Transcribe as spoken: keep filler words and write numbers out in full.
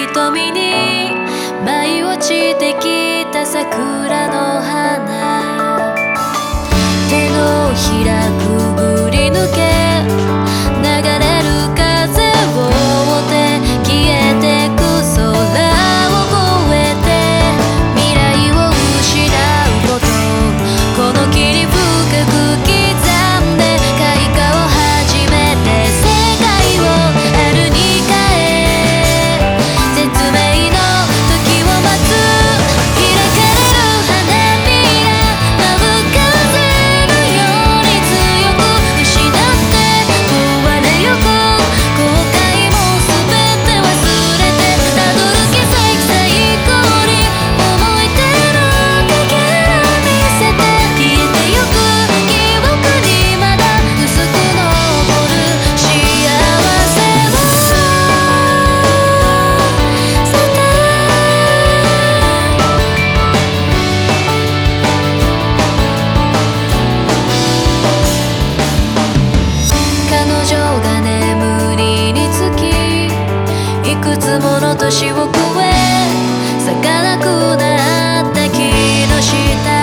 瞳に舞い落ちてきた桜の花、手のひらくぐり抜け流れる風を追って消えてく空を越えて未来を失うこと、この霧深く刻んで開花を始めて世界を春に変え絶命の時を待つ開かれる花びら舞う風のように強く失って壊れゆく後悔も全て忘れてたどる気さえ最高に思い出のかけら見せて消えてゆく記憶にまだ薄く残る幸せを捨てた彼女が眠りにつきいくつもの年を越え儚くなった木の下